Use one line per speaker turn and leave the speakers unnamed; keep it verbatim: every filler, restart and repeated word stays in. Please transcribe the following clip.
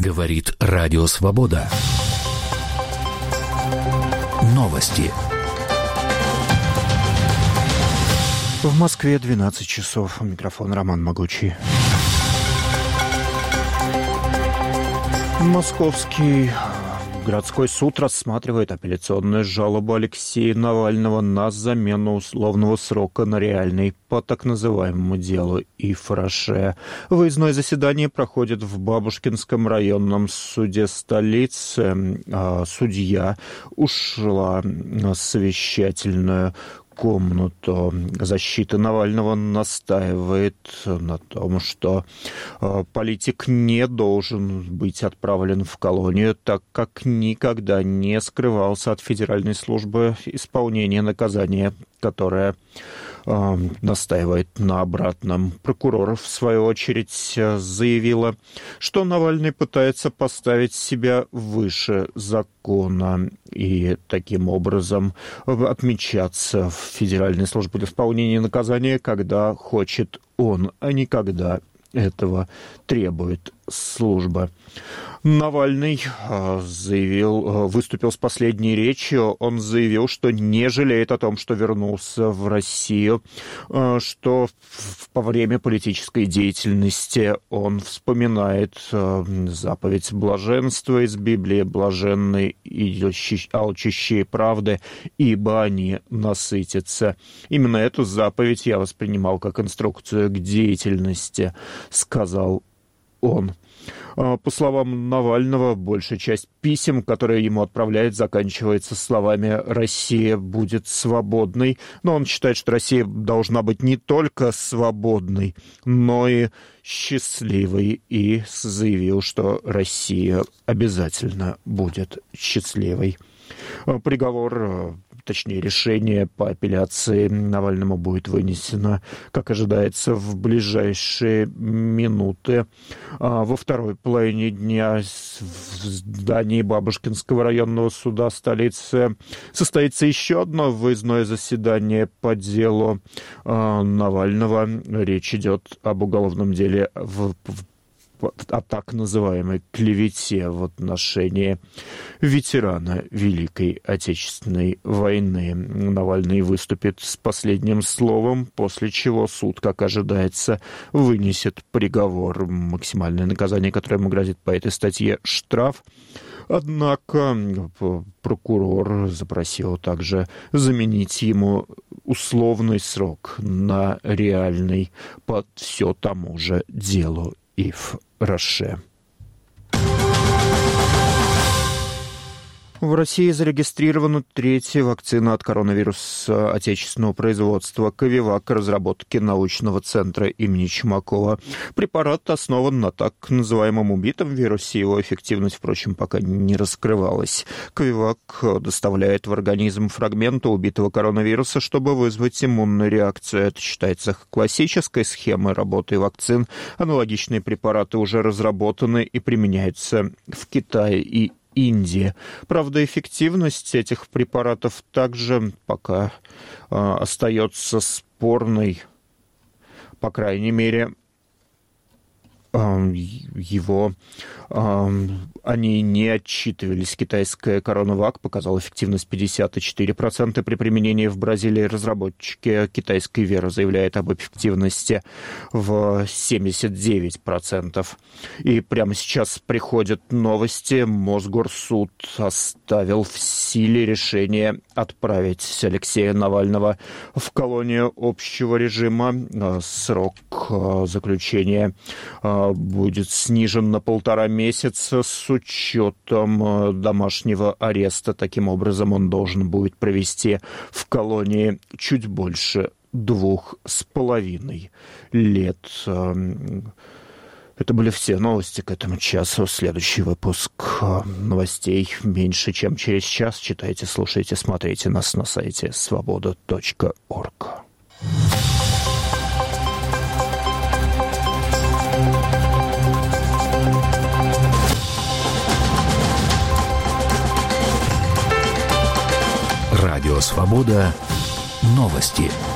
Говорит Радио Свобода. Новости.
В Москве двенадцать часов. Микрофон Роман Могучий. Московский городской суд рассматривает апелляционную жалобу Алексея Навального на замену условного срока на реальный по так называемому делу Иф-Роше. Выездное заседание проходит в Бабушкинском районном суде столицы. Судья ушла на совещательную комнату. Защита Навального настаивает на том, что политик не должен быть отправлен в колонию, так как никогда не скрывался от Федеральной службы исполнения наказания, которая э, настаивает на обратном. Прокурор, в свою очередь, заявила, что Навальный пытается поставить себя выше закона и таким образом отмечаться в Федеральной службе исполнения наказания, когда хочет он, а не когда этого требует служба. Навальный заявил, выступил с последней речью. Он заявил, что не жалеет о том, что вернулся в Россию, что во время политической деятельности он вспоминает заповедь блаженства из Библии: «Блаженны и алчущие правды, ибо они насытятся». Именно эту заповедь я воспринимал как инструкцию к деятельности, сказал он. По словам Навального, большая часть писем, которые ему отправляют, заканчивается словами «Россия будет свободной». Но он считает, что Россия должна быть не только свободной, но и счастливой, и заявил, что Россия обязательно будет счастливой. Приговор, точнее решение по апелляции Навальному будет вынесено, как ожидается, в ближайшие минуты. Во второй половине дня в здании Бабушкинского районного суда столицы состоится еще одно выездное заседание по делу Навального. Речь идет об уголовном деле в о так называемой клевете в отношении ветерана Великой Отечественной войны. Навальный выступит с последним словом, после чего суд, как ожидается, вынесет приговор. Максимальное наказание, которое ему грозит по этой статье — штраф. Однако прокурор запросил также заменить ему условный срок на реальный по все тому же делу Иф-Роше. В России зарегистрирована третья вакцина от коронавируса отечественного производства «Ковивак» разработки научного центра имени Чумакова. Препарат основан на так называемом убитом вирусе, его эффективность, впрочем, пока не раскрывалась. «Ковивак» доставляет в организм фрагменты убитого коронавируса, чтобы вызвать иммунную реакцию. Это считается классической схемой работы вакцин. Аналогичные препараты уже разработаны и применяются в Китае и Индии. Правда, эффективность этих препаратов также пока э, остается спорной. По крайней мере, э, его э, они не отчитывались. Китайская CoronaVac показала эффективность пятьдесят четыре процента при применении в Бразилии. Разработчики китайской Вера заявляют об эффективности в семьдесят девять процентов. И прямо сейчас приходят новости. Мосгорсуд оставил в силе решение отправить Алексея Навального в колонию общего режима. Срок заключения будет снижен на полтора месяца с учетом домашнего ареста. Таким образом, он должен будет провести в колонии чуть больше двух с половиной лет. Это были все новости к этому часу. Следующий выпуск новостей меньше, чем через час. Читайте, слушайте, смотрите нас на сайте свобода точка орг.
Радио Свобода. Новости.